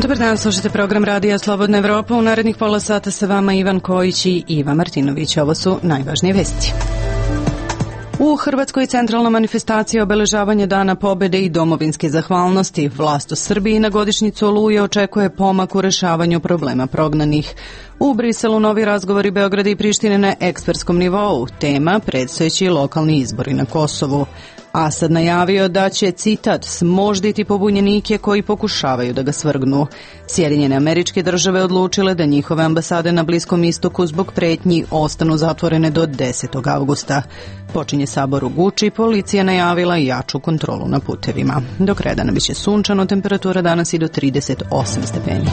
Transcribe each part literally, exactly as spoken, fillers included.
Dobar dan, slušate program Radija Slobodna Evropa. U narednih pola sata sa vama Ivan Kojić i Iva Martinović. Ovo su najvažnije vesti. U Hrvatskoj centralna manifestacija obeležavanja Dana pobede i domovinske zahvalnosti. Vlast u Srbiji na godišnjicu Oluje očekuje pomak u rešavanju problema prognanih. U Briselu novi razgovori Beograda i Prištine na ekspertskom nivou. Tema predstojeći lokalni izbori na Kosovu. Asad najavio da će, citat, smožditi pobunjenike koji pokušavaju da ga svrgnu. Sjedinjene Američke Države odlučile da njihove ambasade na Bliskom istoku zbog pretnji ostanu zatvorene do desetog avgusta. Počinje sabor u Guči, policija najavila jaču kontrolu na putevima. Do kraja dana biće sunčano, temperatura danas i do trideset osam stepeni.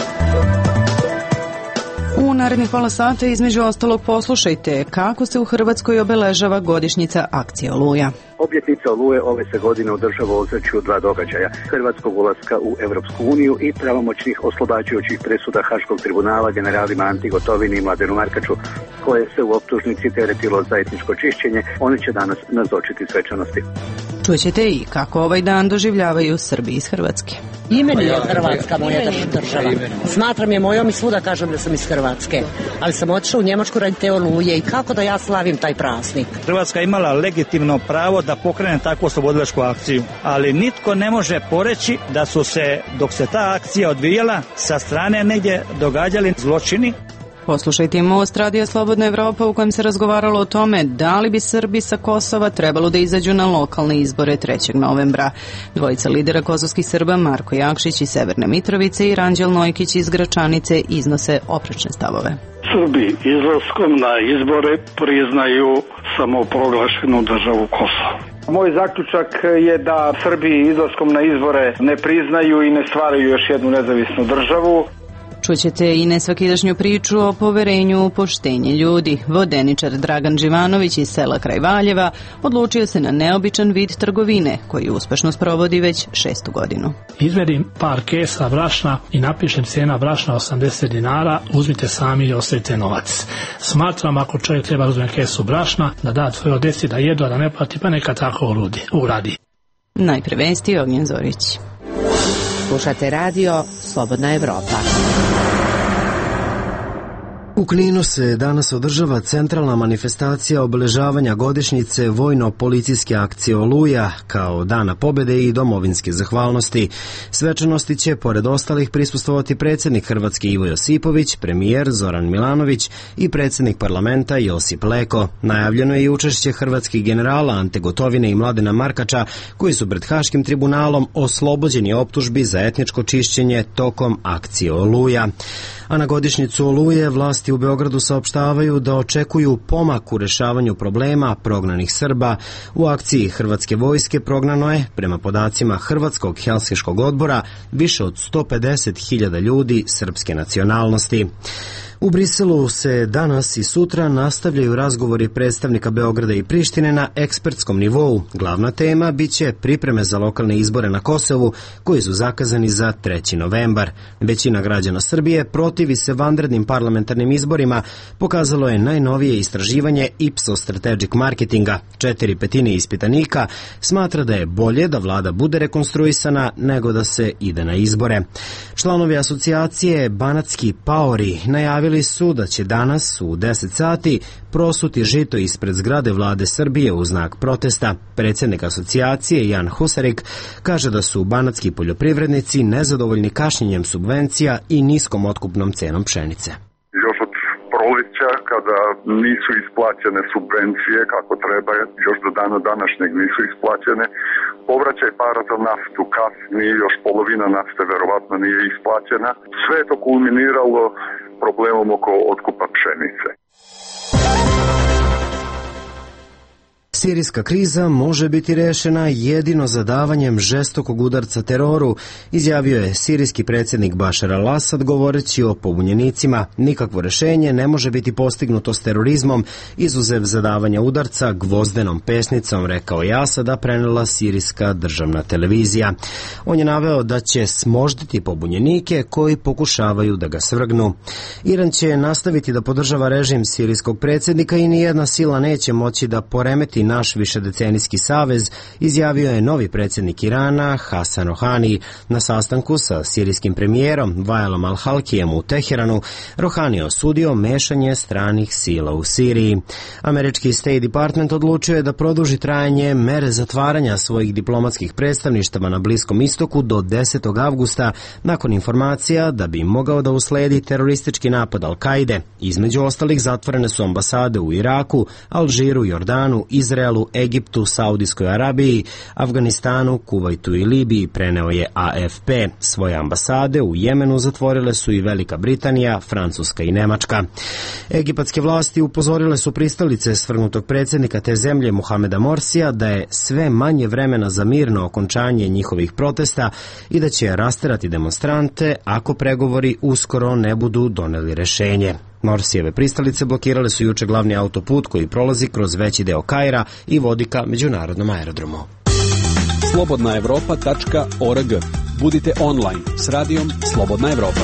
U narednih pola sata između ostalog poslušajte kako se u Hrvatskoj obeležava godišnjica akcije Oluja. Obljetnica Oluje ove se godine održava u ozračju dva događaja, hrvatskog ulaska u Evropsku uniju i pravomoćnih oslobađajućih presuda Haškog tribunala generalima Anti Gotovini i Mladenu Markaču, koje se u optužnici teretilo za etničko čišćenje. Oni će danas nazočiti svečanosti. Čućete i kako ovaj dan doživljavaju Srbi iz Hrvatske. I meni je Hrvatska moja država. Smatram je mojom i svuda kažem da sam iz Hrvatske. Ali sam otišla u Njemačku radi te Oluje i kako da ja slavim taj praznik. Hrvatska imala legitimno pravo da pokrene takvu oslobodilačku akciju, ali nitko ne može poreći da su se, dok se ta akcija odvijala, sa strane negdje događali zločini. Poslušajte Most Radija Slobodna Evropa u kojem se razgovaralo o tome da li bi Srbi sa Kosova trebalo da izađu na lokalne izbore trećeg novembra. Dvojica lidera kosovskih Srba, Marko Jakšić iz Severne Mitrovice i Ranđel Nojkić iz Gračanice, iznose oprečne stavove. Srbi izlaskom na izbore priznaju samoproglašenu državu Kosovo. Moj zaključak je da Srbi izlaskom na izbore ne priznaju i ne stvaraju još jednu nezavisnu državu. Čućete i nesvakidašnju priču o poverenju u poštenje ljudi. Vodeničar Dragan Živanović iz sela kraj Valjeva odlučio se na neobičan vid trgovine koji uspešno sprovodi već šestu godinu. Izmerim par kesa brašna i napišem cena brašna osamdeset dinara, uzmite sami i ostavite novac. Smatram ako čovjek treba uzme kesu brašna, da da svoje deci da jedu, a da ne plati, pa neka tako uradi. Najpre vesti Ognjen Zorić. Slušate radio Slobodna Evropa. U Kninu se danas održava centralna manifestacija obeležavanja godišnjice vojno-policijske akcije Oluja kao Dana pobede i domovinske zahvalnosti. Svečanosti će, pored ostalih, prisustvovati predsjednik Hrvatske Ivo Josipović, premijer Zoran Milanović i predsjednik parlamenta Josip Leko. Najavljeno je i učešće hrvatskih generala Ante Gotovine i Mladena Markača, koji su pred Haškim tribunalom oslobođeni optužbi za etničko čišćenje tokom akcije Oluja. A na godišnjicu Oluje vlasti u Beogradu saopštavaju da očekuju pomak u rešavanju problema prognanih Srba. U akciji Hrvatske vojske prognano je, prema podacima Hrvatskog helsinškog odbora, više od sto pedeset hiljada ljudi srpske nacionalnosti. U Briselu se danas i sutra nastavljaju razgovori predstavnika Beograda i Prištine na ekspertskom nivou. Glavna tema biće pripreme za lokalne izbore na Kosovu, koji su zakazani za treći novembar. Većina građana Srbije protivi se vanrednim parlamentarnim izborima, pokazalo je najnovije istraživanje Ipsos Strategic Marketinga. Četiri petine ispitanika smatra da je bolje da vlada bude rekonstruisana nego da se ide na izbore. Članovi asocijacije Banatski paori najavili su da će danas u deset sati prosuti žito ispred zgrade vlade Srbije u znak protesta. Predsjednik asocijacije Jan Husarik kaže da su banatski poljoprivrednici nezadovoljni kašnjenjem subvencija i niskom otkupnom cenom pšenice. Još od proleća, kada nisu isplaćene subvencije kako treba, još do dana današnjeg nisu isplaćene, povraćaj para za naftu kasni, još polovina nafte verovatno nije isplaćena. Sve je to kulminiralo problemom oko otkupa pšenice. Sirijska kriza može biti rešena jedino zadavanjem žestokog udarca teroru, izjavio je sirijski predsjednik Bašar al-Asad govoreći o pobunjenicima. Nikakvo rešenje ne može biti postignuto s terorizmom, izuzev zadavanja udarca gvozdenom pesnicom, rekao je Asad, a prenela sirijska državna televizija. On je naveo da će smožditi pobunjenike koji pokušavaju da ga svrgnu. Iran će nastaviti da podržava režim sirijskog predsjednika i nijedna sila neće moći da poremeti naš višedecenijski savez, izjavio je novi predsjednik Irana Hasan Rohani na sastanku sa sirijskim premijerom Waelom al-Halkijem u Teheranu. Rohani je osudio mešanje stranih sila u Siriji. Američki State Department odlučio je da produži trajanje mere zatvaranja svojih diplomatskih predstavništava na Bliskom istoku do desetog avgusta nakon informacija da bi mogao da usledi teroristički napad Al-Kaide. Između ostalih zatvorene su ambasade u Iraku, Alžiru, Jordanu, Izraelu, Egiptu, Saudijskoj Arabiji, Afganistanu, Kuvajtu i Libiji, preneo je A F P. Svoje ambasade u Jemenu zatvorile su i Velika Britanija, Francuska i Nemačka. Egipatske vlasti upozorile su pristalice svrgnutog predsjednika te zemlje Mohameda Morsija da je sve manje vremena za mirno okončanje njihovih protesta i da će rasterati demonstrante ako pregovori uskoro ne budu doneli rešenje. Morsijeve pristalice blokirale su juče glavni autoput koji prolazi kroz veći deo Kaira i vodi ka međunarodnom aerodromu. slobodna evropa tačka org. Budite online s radijom Slobodna Evropa.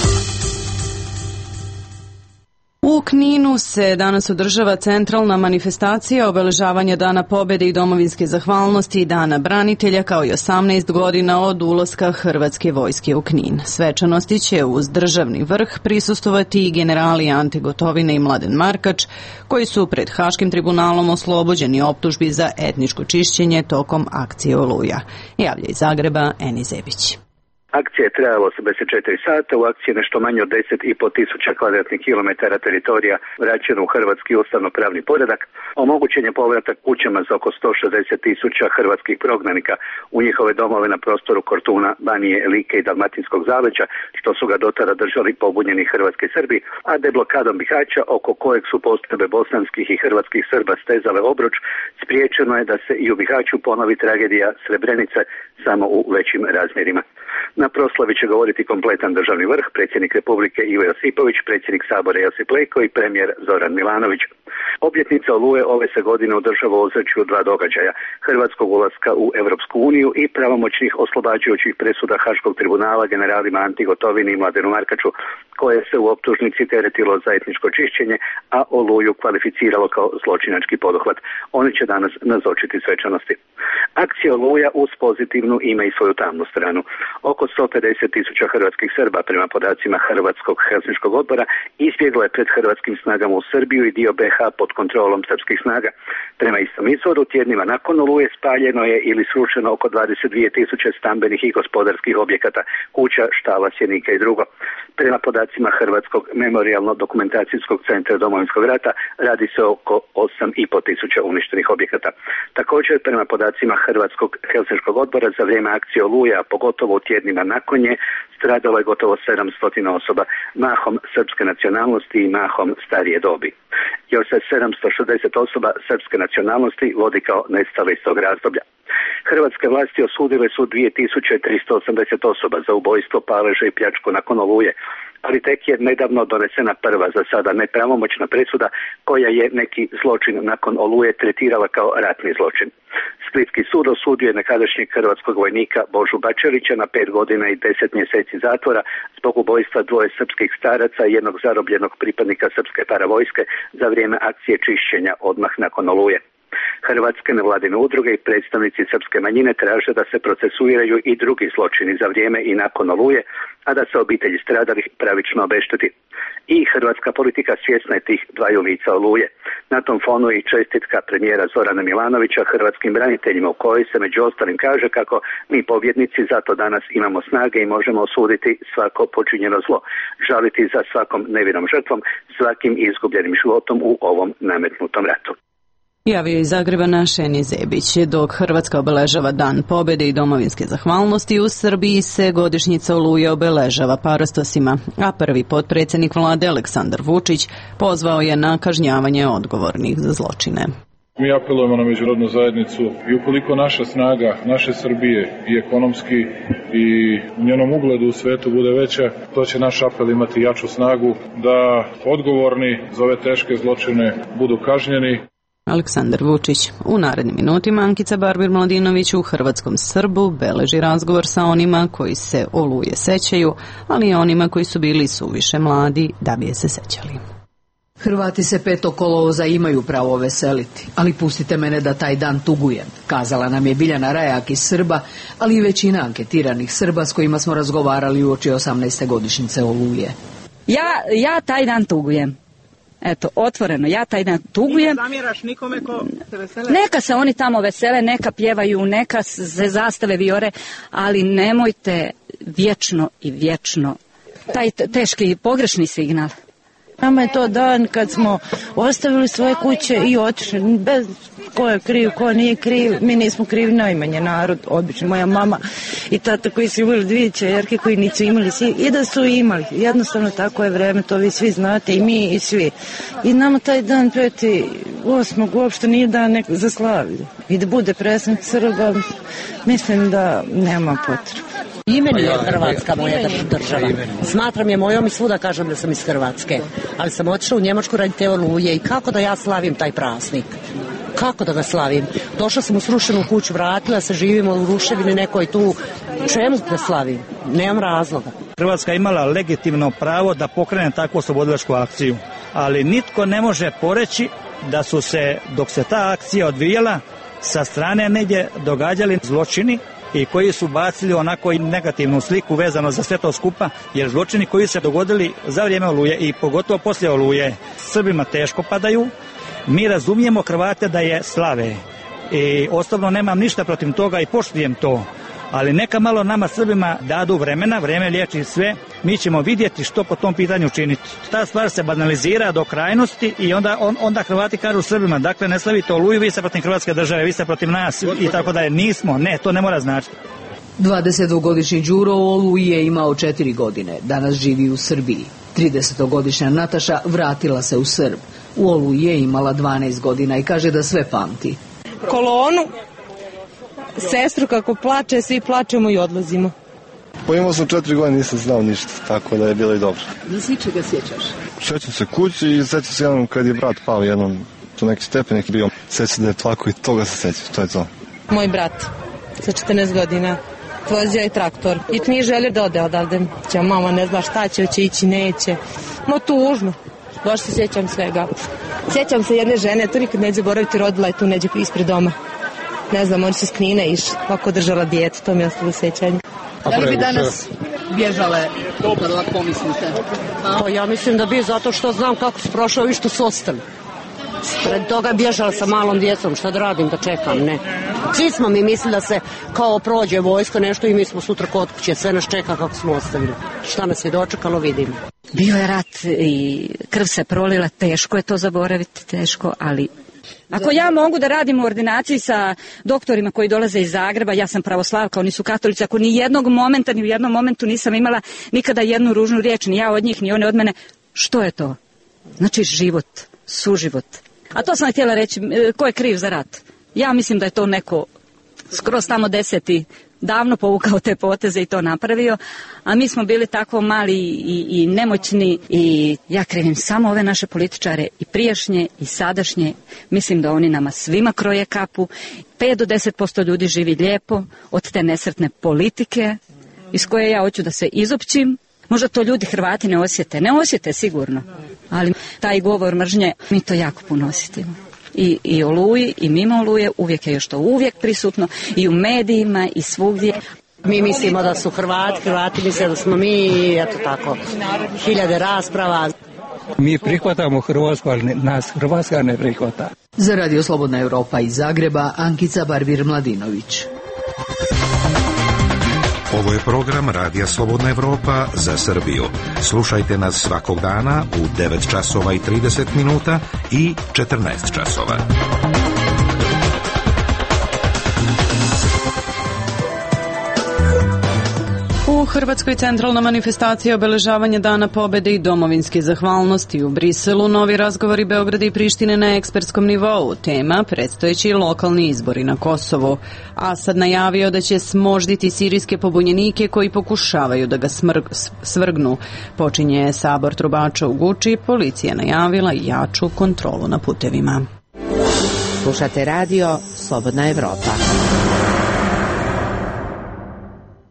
U Kninu se danas održava centralna manifestacija obeležavanja Dana pobjede i domovinske zahvalnosti i Dana branitelja kao i osamnaest godina od ulaska Hrvatske vojske u Knin. Svečanosti će uz državni vrh prisustovati i generali Ante Gotovina i Mladen Markač, koji su pred Haškim tribunalom oslobođeni optužbi za etničko čišćenje tokom akcije Oluja. Javlja iz Zagreba Eni Zebić. Akcija je trajala osamdeset četiri sata, u akciji nešto manje od deset i po tisuća kvadratnih kilometara teritorija vraćeno u hrvatski ustavno-pravni poredak, omogućen je povratak kućama za oko sto šezdeset tisuća hrvatskih prognanika u njihove domove na prostoru Kortuna, Banije, Like i Dalmatinskog zaleđa, što su ga dotada držali pobunjeni hrvatski Srbi, a deblokadom Bihaća, oko kojeg su postrojbe bosanskih i hrvatskih Srba stezale obruč, spriječeno je da se i u Bihaću ponovi tragedija Srebrenice, samo u većim razmjerima. Na proslavi će govoriti kompletan državni vrh, predsjednik Republike Ivo Josipović, predsjednik Sabora Josip Leko i premijer Zoran Milanović. Obljetnica Oluje ove se godine održava u ozračju dva događaja: hrvatskog ulaska u Europsku uniju i pravomoćnih oslobađajućih presuda Haškog tribunala generalima Anti Gotovini i Mladenu Markaču, koje se u optužnici teretilo za etničko čišćenje, a Oluju kvalificiralo kao zločinački poduhvat. Oni će danas nazočiti svečanosti. Akcija Oluja uz pozitivnu ima i svoju tamnu stranu. Oko sto pedeset tisuća hrvatskih Srba, prema podacima Hrvatskog Helsinškog odbora, izbjeglo je pred hrvatskim snagama u Srbiju i dio B H pod kontrolom srpskih snaga. Prema istom izvoru, tjednima nakon Oluje spaljeno je ili srušeno oko dvadeset dvije tisuće stambenih i gospodarskih objekata, kuća, štala, sjenika i drugo. Prema podacima Hrvatskog memorijalno-dokumentacijskog centra Domovinskog rata radi se oko osam i po tisuća uništenih objekata. Također, prema podacima Hrvatskog Helsinškog odbora, za vrijeme akcije Oluja, a pogotovo u tjednima nakon nje, stradalo je gotovo sedamsto osoba, mahom srpske nacionalnosti i mahom starije dobi. Još se sedamsto šezdeset osoba srpske nacionalnosti vodi kao nestale iz tog razdoblja. Hrvatske vlasti osudile su dvije tisuće tristo osamdeset osoba za ubojstvo, paleže i pljačku nakon Oluje, ali tek je nedavno donesena prva, za sada nepravomoćna presuda, koja je neki zločin nakon Oluje tretirala kao ratni zločin. Splitski sud osudio je nekadašnjeg hrvatskog vojnika Božu Bačelića na pet godina i deset mjeseci zatvora zbog ubojstva dvoje srpskih staraca i jednog zarobljenog pripadnika srpske paravojske za vrijeme akcije čišćenja odmah nakon Oluje. Hrvatske nevladine udruge i predstavnici srpske manjine traže da se procesuiraju i drugi zločini za vrijeme i nakon Oluje, a da se obitelji stradalih pravično obešteti. I hrvatska politika svjesna je tih dvaju lica Oluje. Na tom fonu i čestitka premijera Zorana Milanovića hrvatskim braniteljima, u kojoj se među ostalim kaže kako mi pobjednici zato danas imamo snage i možemo osuditi svako počinjeno zlo, žaliti za svakom nevinom žrtvom, svakim izgubljenim životom u ovom nametnutom ratu. Javio iz Zagreba naš Eni Zebić. Dok Hrvatska obeležava Dan pobjede i domovinske zahvalnosti, u Srbiji se godišnjica Oluje obeležava parastosima, a prvi potpredsjednik vlade Aleksandar Vučić pozvao je na kažnjavanje odgovornih za zločine. Mi apelujemo na međunarodnu zajednicu i ukoliko naša snaga, naše Srbije i ekonomski i u njenom ugledu u svetu bude veća, to će naš apel imati jaču snagu da odgovorni za ove teške zločine budu kažnjeni. Aleksandar Vučić. U narednim minutima Ankica Barbir-Mladinović u Hrvatskom Srbu beleži razgovor sa onima koji se Oluje sećaju, ali i onima koji su bili suviše mladi da bi je se sećali. Hrvati se petog kolovoza imaju pravo veseliti, ali pustite mene da taj dan tugujem, kazala nam je Biljana Rajak iz Srba, ali i većina anketiranih Srba s kojima smo razgovarali uoči osamnaeste godišnjice Oluje. Ja, ja taj dan tugujem. Eto, otvoreno, ja taj dan tugujem. Ne zamjeraš nikome ko se vesele? Neka se oni tamo vesele, neka pjevaju, neka se zastave vijore, ali nemojte vječno i vječno taj teški pogrešni signal. Nama je to dan kad smo ostavili svoje kuće i otišli, bez ko je kriv, ko nije kriv, mi nismo krivi, najmanje narod, obično moja mama i tata koji su imali dvije ćerke koji nisu imali svi, i da su imali, jednostavno tako je vreme, to vi svi znate i mi i svi. I nama taj dan peti osmog uopšte nije dan nek za slavlje. I da bude predsjednik Srba, mislim da nema potrebe. I meni je Hrvatska moja država. Smatram je mojom i svuda kažem da sam iz Hrvatske. Ali sam otišla u Njemačku radi te Oluje i kako da ja slavim taj praznik? Kako da ga slavim? Došla sam u srušenu kuću, vratila se, živimo u ruševini nekoj tu. Čemu da slavim? Nemam razloga. Hrvatska imala legitimno pravo da pokrene takvu oslobodilačku akciju, ali nitko ne može poreći da su se, dok se ta akcija odvijala, sa strane negdje događali zločini i koji su bacili onako i negativnu sliku vezano za sve to skupa, jer zločini koji se dogodili za vrijeme Oluje i pogotovo poslije Oluje Srbima teško padaju. Mi razumijemo Hrvate da je slave i osobno nemam ništa protiv toga i poštujem to, ali neka malo nama Srbima dadu vremena, vrijeme liječi sve, mi ćemo vidjeti što po tom pitanju činiti. Ta stvar se banalizira do krajnosti i onda, on, onda Hrvati kažu Srbima, dakle ne slavite Oluju, vi ste protiv Hrvatske države, vi ste protiv nas i tako da je nismo, ne, to ne mora značiti. dvadesetdvogodišnji Đuro u Oluji je imao četiri godine, danas živi u Srbiji. tridesetogodišnja Nataša vratila se u Srb. U Oluji je imala dvanaest godina i kaže da sve pamti. Kolonu, sestru kako plače, svi plačemo i odlazimo. Pa imao sam četiri godine, nisam znao ništa, tako da je bilo i dobro. Nisi čega sjećaš? Sjećam se kući i sjećam se jednom kad je brat pao jednom, tu neki stepenik bio. Sjećam da je plako i toga se sjećam, to je to. Moj brat, sa četrnaest godina, vozio je traktor i nije želio da ode odavde. Če mama ne zna šta će, će ići, neće. No tužno, baš se sjećam svega. Sjećam se jedne žene, to nikad neće zaboraviti, rodila je tu neđe ispred doma. Ne znam, oni su s Knine išli, kako držala dijete, to mi je ostalo sjećanje. Da li bi danas bježale, kad ovako pomislite? Pa ja mislim da bi, zato što znam kako su prošao i što su ostali. Pred toga bježala sa malom djecom, šta da radim, da čekam, ne. Svi smo mi mislili da se kao prođe vojsko nešto i mi smo sutra kod kuće, sve nas čeka kako smo ostavili. Šta nas je dočekalo, vidimo. Bio je rat i krv se prolila, teško je to zaboraviti, teško, ali ako ja mogu da radim u ordinaciji sa doktorima koji dolaze iz Zagreba, ja sam pravoslavka, oni su katolici, ako ni jednog momenta, ni u jednom momentu nisam imala nikada jednu ružnu riječ, ni ja od njih, ni one od mene, što je to? Znači život, suživot. A to sam htjela reći, ko je kriv za rat? Ja mislim da je to neko skroz tamo deseti davno povukao te poteze i to napravio, a mi smo bili tako mali i, i nemoćni i ja krivim samo ove naše političare i prijašnje i sadašnje. Mislim da oni nama svima kroje kapu. pet do deset posto ljudi živi lijepo od te nesretne politike iz koje ja hoću da se izopćim. Možda to ljudi Hrvati ne osjete, ne osjete sigurno, ali taj govor mržnje mi to jako puno osjetimo. I, i Oluji i mimo Oluje uvijek je još to uvijek prisutno i u medijima i svugdje. Mi mislimo da su Hrvati, Hrvati misle da smo mi, eto tako, hiljade rasprava. Mi prihvatamo Hrvatsku, ali nas Hrvatska ne prihvata. Za Radio Slobodna Europa iz Zagreba, Ankica Barbir-Mladinović. Ovo je program Radija Slobodna Evropa za Srbiju. Slušajte nas svakog dana u devet časova i trideset minuta i četrnaest časova. U Hrvatskoj centralna manifestacija obeležavanja Dana pobjede i domovinske zahvalnosti u Briselu, novi razgovori Beograda i Prištine na ekspertskom nivou, tema predstojeći lokalni izbori na Kosovu. Asad najavio da će smožditi sirijske pobunjenike koji pokušavaju da ga smrg, svrgnu. Počinje sabor trubača u Guči, policija najavila jaču kontrolu na putevima. Slušate radio Slobodna Evropa. U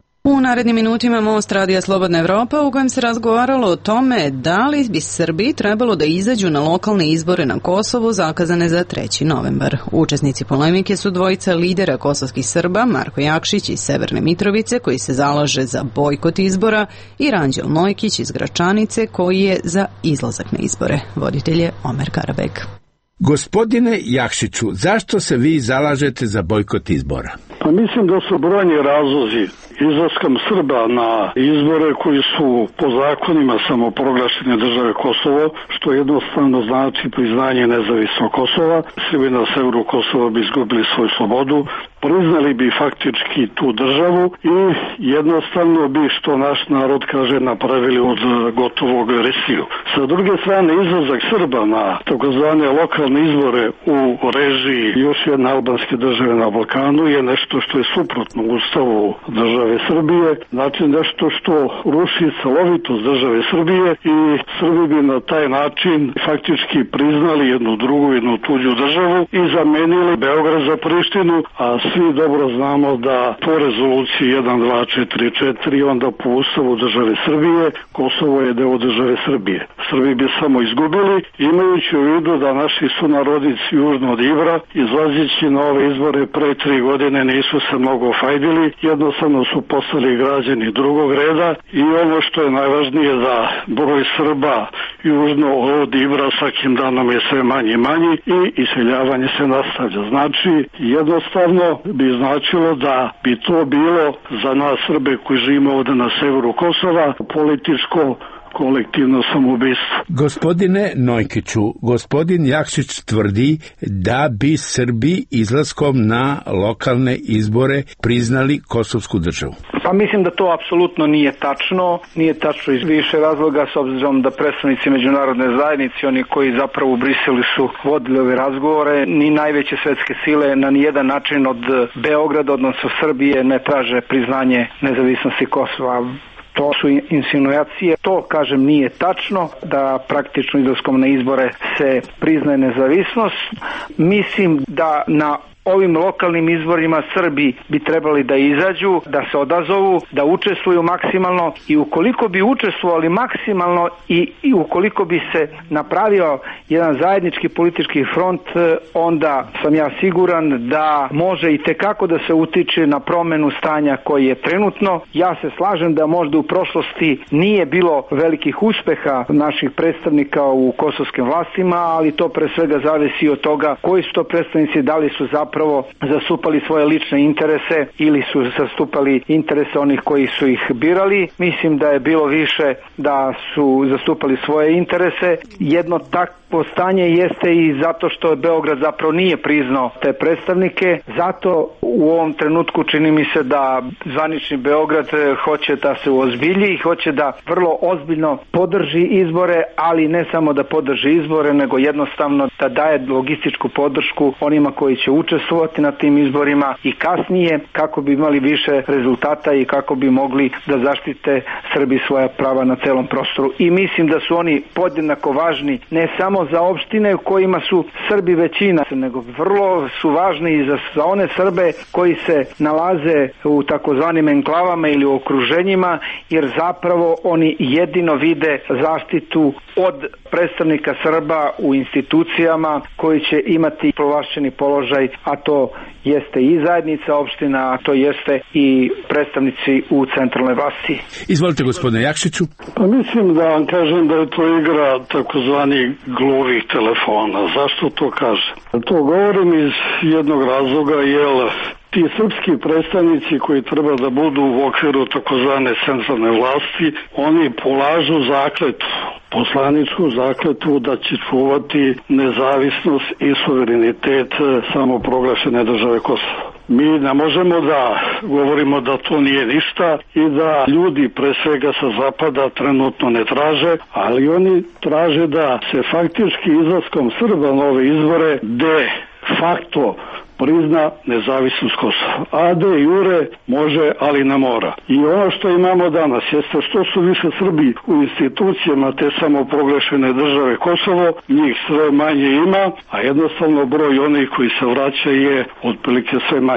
narednim minutima Most Radija Slobodna Evropa u kojem se razgovaralo o tome da li bi Srbiji trebalo da izađu na lokalne izbore na Kosovu zakazane za treći novembar. Učesnici polemike su dvojica lidera kosovskih Srba, Marko Jakšić iz Severne Mitrovice koji se zalaže za bojkot izbora i Ranđel Nojkić iz Gračanice koji je za izlazak na izbore. Voditelj je Omer Karabek. Gospodine Jakšiću, zašto se vi zalažete za bojkot izbora? Pa mislim da su brojni razlozi izlaskom Srba na izbore koji su po zakonima samoproglašene države Kosovo, što jednostavno znači priznanje nezavisnog Kosova. Srbi na severu Kosova bi izgubili svoju slobodu, priznali bi faktički tu državu i jednostavno bi, što naš narod kaže, napravili od gotovog agresiju. Sa druge strane, izlazak Srba na takozvane lokalne izbore u režiji još jedne albanske države na Balkanu je nešto što je suprotno ustavu države Srbije, znači nešto što ruši celovitost države Srbije i Srbi bi na taj način faktički priznali jednu drugu, jednu tuđu državu i zamenili Beograd za Prištinu, a svi dobro znamo da po rezoluciji jedan dva četiri četiri onda po ustavu države Srbije Kosovo je deo države Srbije. Srbi bi samo izgubili, imajući u vidu da naši sunarodnici južno od Ibra izlazići na ove izbore pre tri godine nisu se mnogo fajdili, jednostavno su postali građani drugog reda i ono što je najvažnije da broj Srba južno od Ibra svakim danom je sve manji i manji i iseljavanje se nastavlja. Znači, jednostavno bi značilo da bi to bilo za nas Srbe koji živimo ovde na severu Kosova političko kolektivno samoubistvo. Gospodine Nojkiću, gospodin Jakšić tvrdi da bi Srbi izlaskom na lokalne izbore priznali kosovsku državu. Pa mislim da to apsolutno nije tačno. Nije tačno iz više razloga, s obzirom da predstavnici međunarodne zajednice, oni koji zapravo u Briselu su vodili ove razgovore, ni najveće svetske sile na nijedan način od Beograda, odnosno Srbije, ne traže priznanje nezavisnosti Kosova. To su insinuacije, to kažem nije tačno, da praktično izlaskom na izbore se priznaje nezavisnost. Mislim da na ovim lokalnim izborima Srbi bi trebali da izađu, da se odazovu, da učestvuju maksimalno i ukoliko bi učestvovali maksimalno i, i ukoliko bi se napravio jedan zajednički politički front, onda sam ja siguran da može i tekako da se utiče na promenu stanja koji je trenutno. Ja se slažem da možda u prošlosti nije bilo velikih uspeha naših predstavnika u kosovskim vlastima, ali to pre svega zavisi od toga koji su to predstavnici, da li su zapravo zapravo zastupali svoje lične interese ili su zastupali interese onih koji su ih birali. Mislim da je bilo više da su zastupali svoje interese. Jedno takvo stanje jeste i zato što Beograd zapravo nije priznao te predstavnike. Zato u ovom trenutku čini mi se da zvanični Beograd hoće da se uozbilji i hoće da vrlo ozbiljno podrži izbore, ali ne samo da podrži izbore, nego jednostavno da daje logističku podršku onima koji će učestvovati na tim izborima i kasnije kako bi imali više rezultata i kako bi mogli da zaštite Srbi svoja prava na celom prostoru. I mislim da su oni podjednako važni ne samo za opštine u kojima su Srbi većina, nego vrlo su važni i za, za one Srbe koji se nalaze u takozvanim enklavama ili u okruženjima, jer zapravo oni jedino vide zaštitu od predstavnika Srba u institucijama koji će imati povlašćeni položaj, a to jeste i zajednica opština, a to jeste i predstavnici u centralnoj vlasti. Izvolite, gospodine Jakšiću. Pa mislim da vam kažem da je to igra takozvani gluvih telefona. Zašto to kažem? To govorim iz jednog razloga, jer ti srpski predstavnici koji treba da budu u okviru takozvane centralne vlasti, oni polažu zakletvu, poslaničku zakletvu da će čuvati nezavisnost i suverenitet samoproglašene države Kosova. Mi ne možemo da govorimo da to nije ništa i da ljudi pre svega sa zapada trenutno ne traže, ali oni traže da se faktički izlaskom Srba na ove izbore de facto prizna nezavisnost Kosova. A de jure može, ali ne mora. I ono što imamo danas jeste što su više Srbi u institucijama te samoproglašene države Kosovo, njih sve manje ima, a jednostavno broj onih koji se vraća je otprilike sve manji.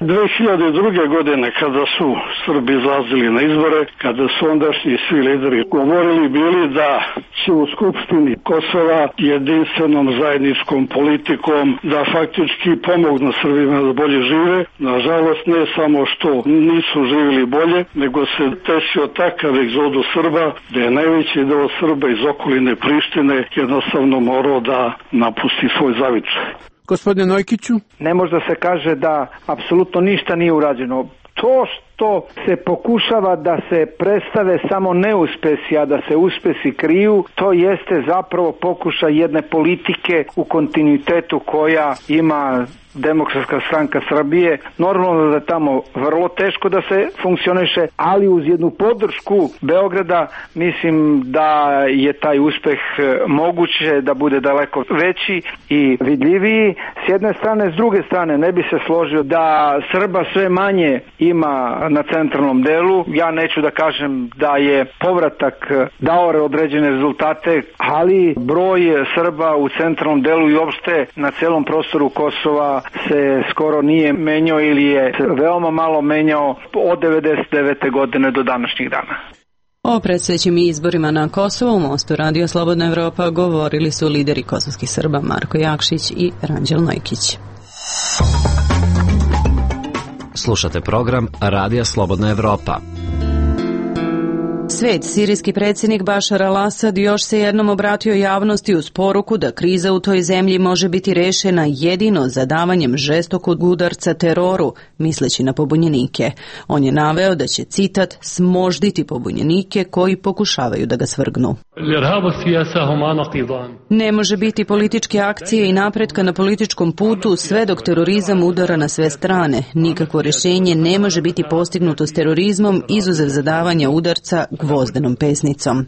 dve hiljade druge. godine kada su Srbi izlazili na izbore, kada su ondašnji svi lideri govorili bili da će u Skupštini Kosova jedinstvenom zajedničkom politikom da faktički pomognu Srbima da bolje žive. Nažalost, ne samo što nisu živjeli bolje, nego se desio takav egzodus Srba da je najveći deo Srba iz okoline Prištine jednostavno morao da napusti svoj zavičaj. Gospodine Nojkiću? Ne može da se kaže da apsolutno ništa nije urađeno. To što se pokušava da se predstave samo neuspesi, a da se uspesi kriju, to jeste zapravo pokušaj jedne politike u kontinuitetu koja ima Demokratska stranka Srbije. Normalno da je tamo vrlo teško da se funkcioniše, ali uz jednu podršku Beograda mislim da je taj uspeh moguće da bude daleko veći i vidljiviji. S jedne strane, s druge strane ne bi se složio da Srba sve manje ima na centralnom delu. Ja neću da kažem da je povratak dao određene rezultate, ali broj Srba u centralnom delu i uopšte na celom prostoru Kosova se skoro nije menjao ili je veoma malo menjao od devedeset devete. godine do današnjih dana. O predstojećim izborima na Kosovu u Mostu Radio Slobodna Evropa govorili su lideri kosovskih Srba Marko Jakšić i Ranđel Nojkić. Slušate program Radija Slobodna Evropa. Svet, sirijski predsjednik Bašar al-Asad još se jednom obratio javnosti uz poruku da kriza u toj zemlji može biti rešena jedino zadavanjem žestokog udarca teroru, misleći na pobunjenike. On je naveo da će, citat, smožditi pobunjenike koji pokušavaju da ga svrgnu. Ne može biti političke akcije i napretka na političkom putu sve dok terorizam udara na sve strane. Nikakvo rješenje ne može biti postignuto s terorizmom izuzev zadavanja udarca gvozdenom pesnicom.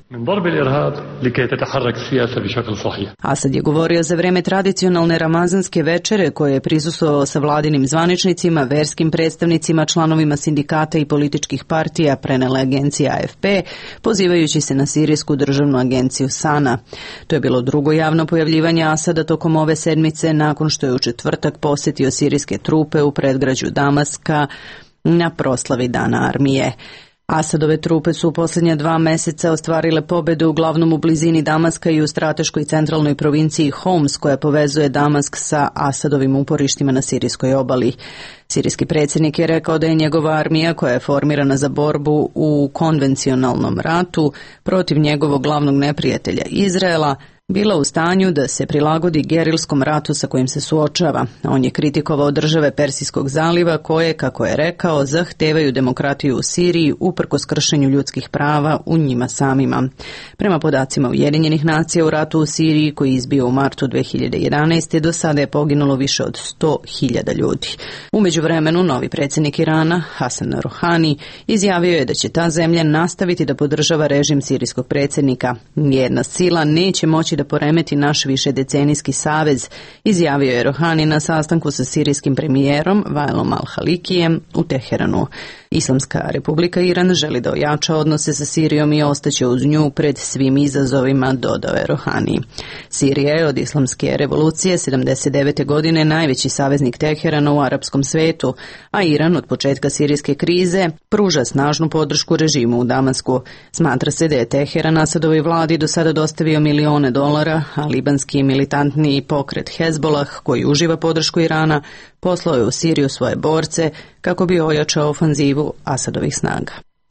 Asad je govorio za vreme tradicionalne ramazanske večere koje je prisustvovao sa vladinim zvaničnicima, verskim predstavnicima, članovima sindikata i političkih partija, prenela agencija A F P, pozivajući se na sirijsku državnu agenciju Sana. To je bilo drugo javno pojavljivanje Asada tokom ove sedmice nakon što je u četvrtak posjetio sirijske trupe u predgrađu Damaska na proslavi Dana armije. Asadove trupe su u posljednja dva meseca ostvarile pobedu uglavnom u blizini Damaska i u strateškoj centralnoj provinciji Homs koja povezuje Damask sa Asadovim uporištima na sirijskoj obali. Sirijski predsjednik je rekao da je njegova armija koja je formirana za borbu u konvencionalnom ratu protiv njegovog glavnog neprijatelja Izraela bila u stanju da se prilagodi gerilskom ratu sa kojim se suočava. On je kritikovao države Persijskog zaliva koje, kako je rekao, zahtevaju demokratiju u Siriji uprkos kršenju ljudskih prava u njima samima. Prema podacima Ujedinjenih nacija u ratu u Siriji koji je izbio u martu dve hiljade jedanaeste. do sada je poginulo više od sto hiljada ljudi. U međuvremenu novi predsjednik Irana, Hasan Rouhani, izjavio je da će ta zemlja nastaviti da podržava režim sirijskog predsjednika. Nijedna sila neće moći da poremeti naš višedecenijski savez, izjavio je Rouhani na sastanku sa sirijskim premijerom Vailom al-Halikijem u Teheranu. Islamska republika Iran želi da ojača odnose sa Sirijom i ostaće uz nju pred svim izazovima, dodao je Rouhani. Sirija je od islamske revolucije sedamdeset devete. godine najveći saveznik Teherana u arapskom svetu, a Iran od početka sirijske krize pruža snažnu podršku režimu u Damasku. Smatra se da je Teheran Asadovoj vladi do sada dostavio milione dolara, a libanski militantni pokret Hezbolah, koji uživa podršku Irana, poslao je u Siriju svoje borce kako bi ojačao ofanzivu Asadovih snaga.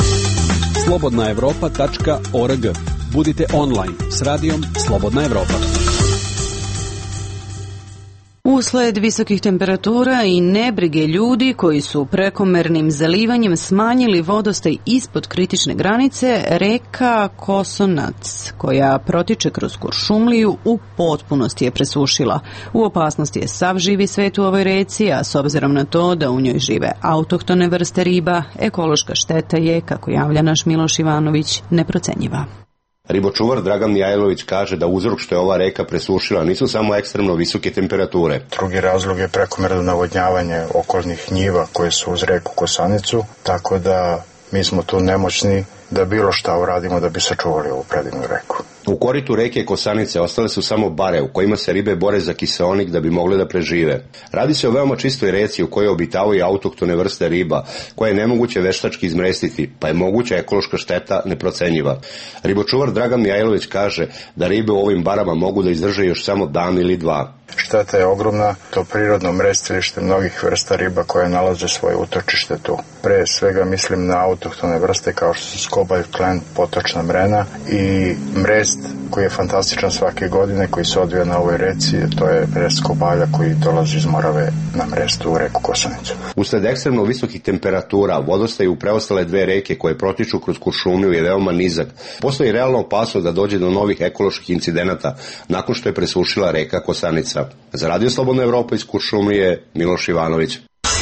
slobodna evropa tačka org. Budite online s radijom Slobodna Evropa. Usled visokih temperatura i nebrige ljudi koji su prekomernim zalivanjem smanjili vodostaj ispod kritične granice, reka Kosonac, koja protiče kroz Kuršumliju, u potpunosti je presušila. U opasnosti je sav živi svet u ovoj reci, a s obzirom na to da u njoj žive autohtone vrste riba, ekološka šteta je, kako javlja naš Miloš Ivanović, neprocenjiva. Ribočuvar Dragan Mijajlović kaže da uzrok što je ova reka presušila nisu samo ekstremno visoke temperature. Drugi razlog je prekomerno navodnjavanje okolnih njiva koje su uz reku Kosanicu, tako da mi smo tu nemoćni da bilo šta uradimo da bi sačuvali ovu predivnu reku. U koritu reke Kosanice ostale su samo bare u kojima se ribe bore za kiseonik da bi mogle da prežive. Radi se o veoma čistoj reci u kojoj obitavaju autohtone vrste riba, koje je nemoguće veštački izmrestiti, pa je moguća ekološka šteta neprocenjiva. Ribočuvar Dragan Mijajlović kaže da ribe u ovim barama mogu da izdrže još samo dan ili dva. Šteta je ogromna, to prirodno mrestilište mnogih vrsta riba koje nalaze svoje utočište tu. Pre svega mislim na autohtone vrste kao što su skobalj, klen, potočna mrena i mrest koji je fantastičan svake godine, koji se odvija na ovoj reci, to je mrest skobalja koji dolazi iz Morave na mrestu u reku Kosanicu. Usled ekstremno visokih temperatura, vodostaj u preostale dve reke koje protiču kroz Kuršumliju je veoma nizak. Postoji realna opasnost da dođe do novih ekoloških incidenata nakon što je presušila reka Kosanica. Za Radio Slobodna Evropa iz Kuršumlije, Miloš Ivanović.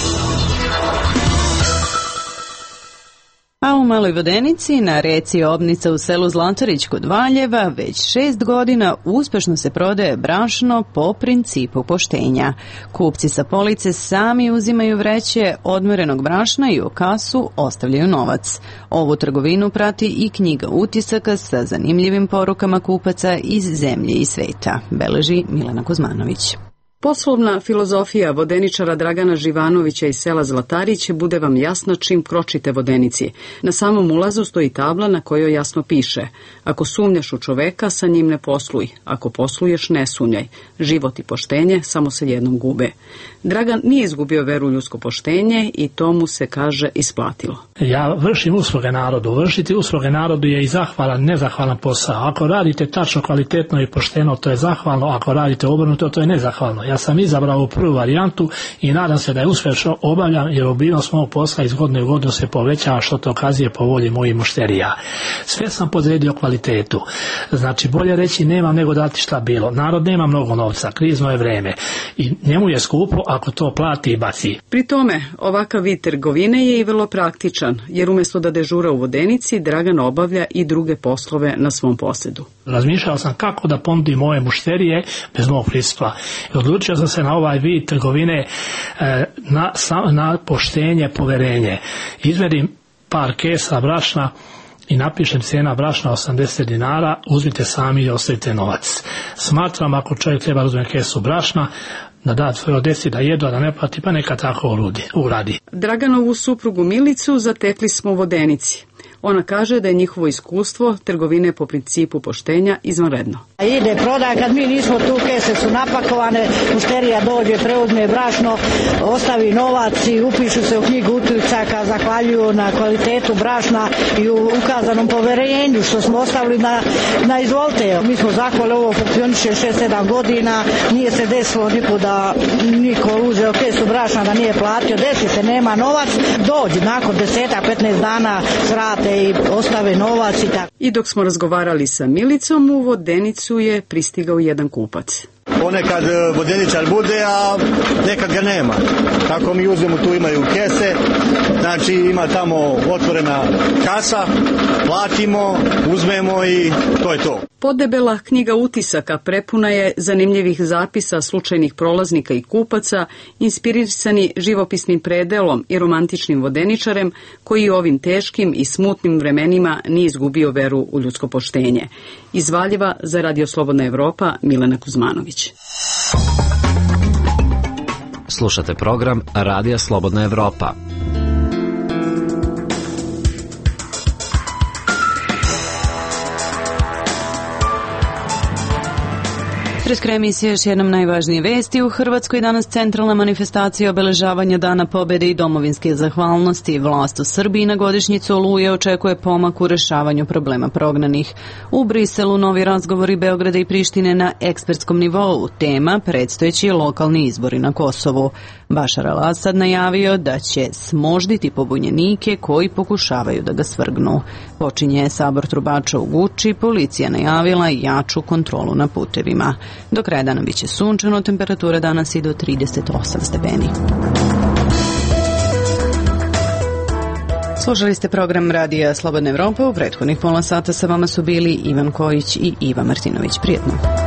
A u Maloj Vodenici, na reci Obnica u selu Zlatarić kod Valjeva, već šest godina uspešno se prodaje brašno po principu poštenja. Kupci sa police sami uzimaju vreće odmerenog brašna i u kasu ostavljaju novac. Ovu trgovinu prati i knjiga utisaka sa zanimljivim porukama kupaca iz zemlje i sveta, beleži Milena Kuzmanović. Poslovna filozofija vodeničara Dragana Živanovića iz sela Zlatarić bude vam jasna čim kročite Vodenici. Na samom ulazu stoji tabla na kojoj jasno piše: ako sumnjaš u čoveka, sa njim ne posluj. Ako posluješ, ne sumnjaj. Život i poštenje samo se jednom gube. Dragan nije izgubio veru u ljudsko poštenje i to mu se, kaže, isplatilo. Ja vršim usluge narodu. Vršiti usluge narodu je i zahvalan, nezahvalan posao. Ako radite tačno, kvalitetno i pošteno, to je zahvalno. Ako radite obrnuto, to je nezahvalno. Ja sam izabrao ovu prvu varijantu i nadam se da je uspješno obavljam, jer obilnost mog posla iz godine u godinu se povećava, što to kazuje po volji mojih mušterija. Sve sam podredio kvalitetu. Znači, bolje reći nemam nego dati šta bilo. Narod nema mnogo novca, krizno je vreme i njemu je skupo ako to plati i baci. Pri tome, ovakav vid trgovine je i vrlo praktičan, jer umjesto da dežura u Vodenici, Dragan obavlja i druge poslove na svom posedu. Razmišljao sam kako da ponudim moje mušterije bez mog prisustva. I odlučio sam se na ovaj vid trgovine e, na, na poštenje, poverenje. Izvedim par kesa brašna i napišem cijena brašna osamdeset dinara, uzmite sami i ostavite novac. Smatram, ako čovjek treba uzme kesu brašna, da da svoje deci da jedu, a da ne plati, pa neka tako uradi. Draganovu suprugu Milicu zatekli smo u Vodenici. Ona kaže da je njihovo iskustvo trgovine po principu poštenja izvanredno. Ide prodaja, kad mi nismo tu, kese su napakovane, mušterija dođe, preuzme brašno, ostavi novac i upišu se u knjigu utisaka, zahvaljuju na kvalitetu brašna i u ukazanom poverenju što smo ostavili na, na izvolte. Mi smo zahvali, ovo funkcioniše šest sedam godina, nije se desilo niko da niko uzeo kesu brašna da nije platio, desi se, nema novac, dođi nakon deset petnaest dana srate i ostave novac i tako. I dok smo razgovarali sa Milicom, u Vodenicu je pristigao jedan kupac. Ponekad vodeničar bude, a nekad ga nema. Tako mi uzmemo, tu imaju kese, znači ima tamo otvorena kasa, platimo, uzmemo i to je to. Podebela knjiga utisaka prepuna je zanimljivih zapisa slučajnih prolaznika i kupaca, inspirisani živopisnim predelom i romantičnim vodeničarem koji u ovim teškim i smutnim vremenima nije izgubio veru u ljudsko poštenje. Iz Valjeva za Radio Slobodna Evropa, Milena Kuzmanović. Slušate program Radija Slobodna Evropa. Pred kraj emisije još jednom najvažnije vesti. U Hrvatskoj danas centralna manifestacija obeležavanja Dana pobjede i domovinske zahvalnosti. Vlast u Srbiji na godišnjicu Oluje očekuje pomak u rešavanju problema prognanih. U Briselu novi razgovori Beograda i Prištine na ekspertskom nivou. Tema predstojeći lokalni izbori na Kosovu. Bašar al-Asad najavio da će smožditi pobunjenike koji pokušavaju da ga svrgnu. Počinje sabor trubača u Guči, policija najavila jaču kontrolu na putevima. Do kraja dana biće sunčano, temperatura danas i do trideset osam stepeni. Slušali ste program Radija Slobodna Evropa. U prethodnih pola sata sa vama su bili Ivan Kojić i Iva Martinović. Prijetno.